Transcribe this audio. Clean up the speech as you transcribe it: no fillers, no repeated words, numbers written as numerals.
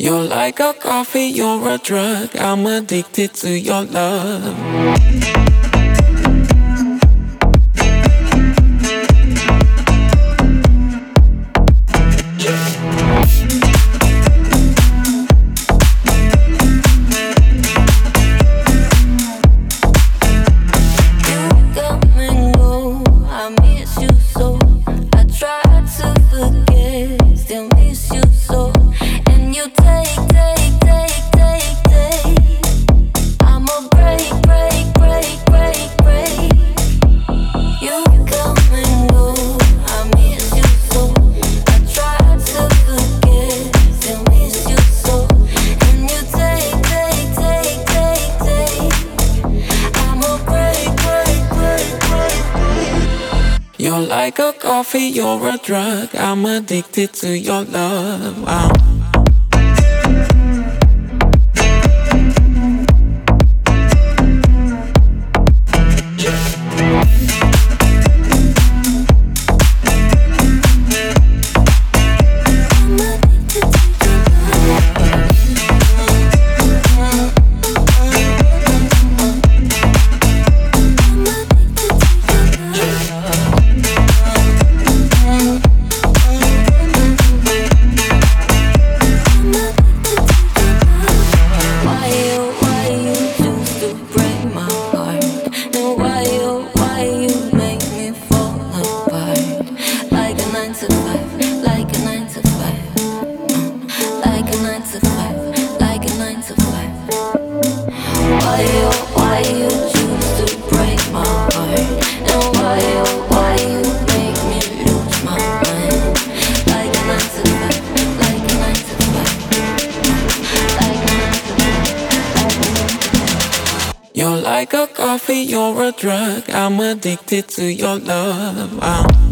You're like a coffee, you're a drug. I'm addicted to your love. You're like a coffee, you're a drug. I'm addicted to your love. You're like a coffee, you're a drug. I'm addicted to your love.